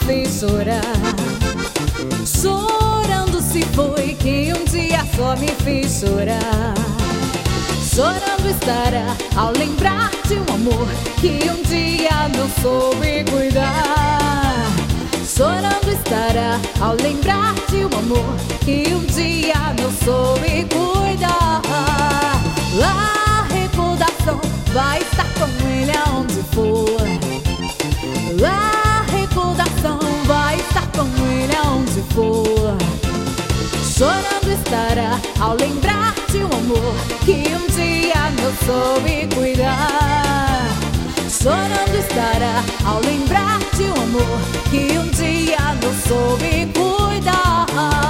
fez chorar. Chorando se foi quem um dia só me fez chorar. Chorando estará ao lembrar de um amor que um dia não soube cuidar. Chorando estará ao lembrar de um amor que um dia não soube cuidar. A recordação vai estar com ele aonde for. A recordação vai estar com ele aonde for. Chorando estará ao lembrar de um amor que um dia não soube cuidar. Chorando estará ao lembrar de um amor que um dia não soube cuidar.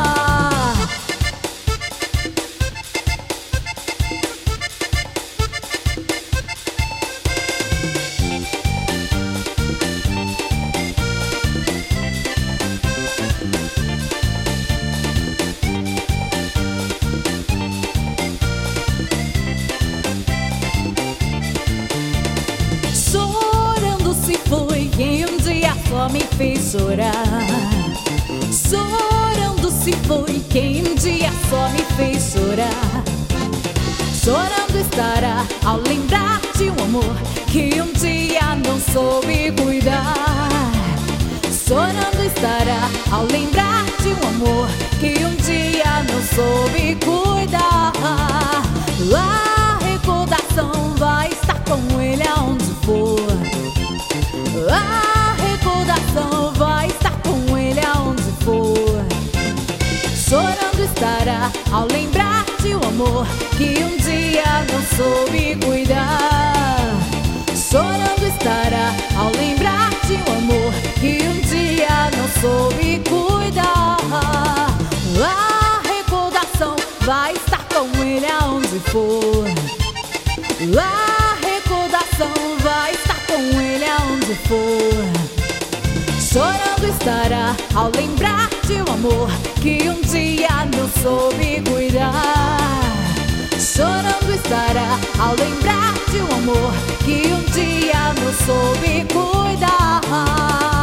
Quem um dia só me fez chorar. Chorando se foi quem um dia só me fez chorar. Chorando estará ao lembrar de um amor que um dia não soube cuidar. Chorando estará ao lembrar de um amor que um dia não soube cuidar. A recordação vai estar com ele aonde for. A recordação vai estar com ele aonde for. Chorando estará ao lembrar de um amor que um dia não soube cuidar. Chorando estará ao lembrar de um amor que um dia não soube cuidar. A recordação vai estar com ele aonde for. A recordação vai estar com ele aonde for. Chorando estará ao lembrar de um amor que um dia não soube cuidar. Chorando estará ao lembrar de um amor que um dia não soube cuidar.